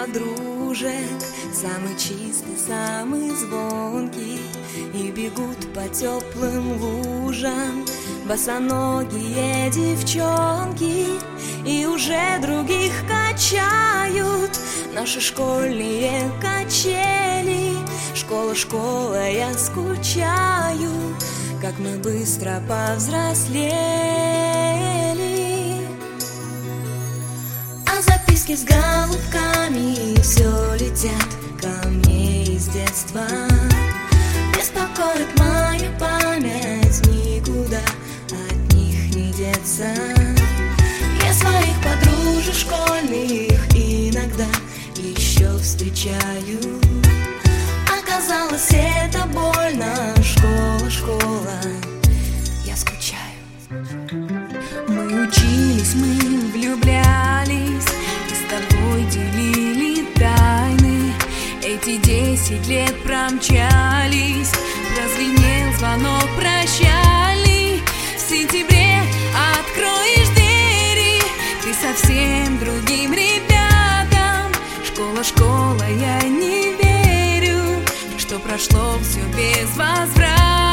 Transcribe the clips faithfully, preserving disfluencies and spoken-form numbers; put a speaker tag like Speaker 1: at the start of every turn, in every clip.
Speaker 1: подружек, самый чистый, самый звонкий, и бегут по теплым лужам босоногие девчонки, и уже других качают наши школьные качели. Школа, школа, я скучаю, как мы быстро повзрослели. А записки с голубками все летят ко мне из детства. Беспокоит моя память, никуда от них не деться. Я своих подружек школьных иногда еще встречаю. Оказалось, это больно. Школа, школа, я скучаю. Мы учились, мы влюблялись, и с тобой делили тайны. Эти десять лет промчались, прозвенел звонок прощальный. В сентябре откроешь двери ты совсем другим ребятам. Школа, школа, я не верю, что прошло все без возврата.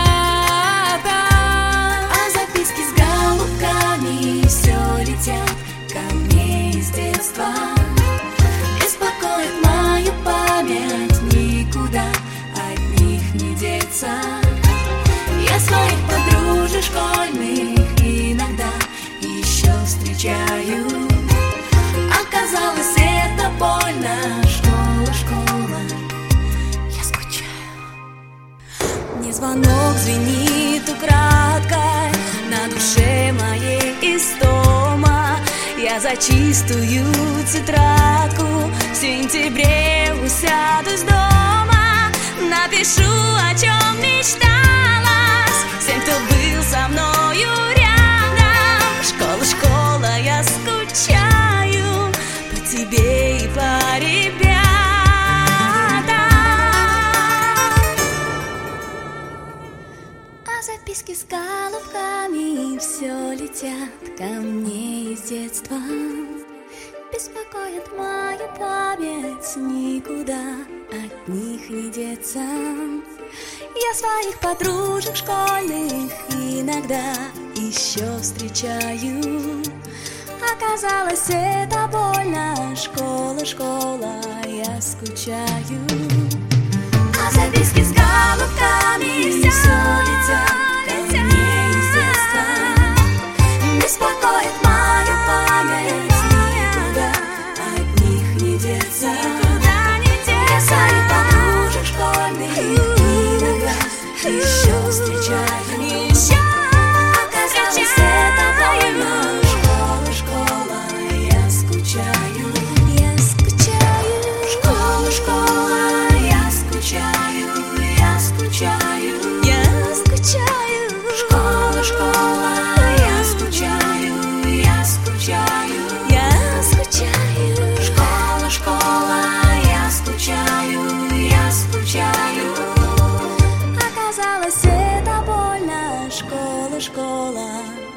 Speaker 1: А записки с голубками все летят ко мне из детства. Беспокоит мою память, никуда от них не деться. Я своих подружек школьных иногда еще встречаю. Оказалось, это больно. Школа, школа, я скучаю. Мне звонок звенит украдкой, на душе моей истома. Я за чистую тетрадку в сентябре усядусь дома. Напишу, о чем мечталась всем, кто был со мною рядом. Школа, школа, я скучаю по тебе и по ребятам. А записки с голубками все летят ко мне из детства. Беспокоит моя память, никуда от них не деться. Я своих подружек школьных иногда еще встречаю. Оказалось, это больно. Школа, школа, я скучаю. А записки с голубками все летят ко мне из детства. Беспокоит моя память, никуда от них не деться. Я своих подружек школьных иногда еще встречаю. Оказалось, это больно. Школа, школа, я скучаю. Я скучаю. Школа, школа, я скучаю. Я скучаю. Я скучаю. Школа, школа, я скучаю. Я скучаю. Я скучаю. Школа, школа, я скучаю. Я скучаю. Оказалось, это больно. Школа, школа.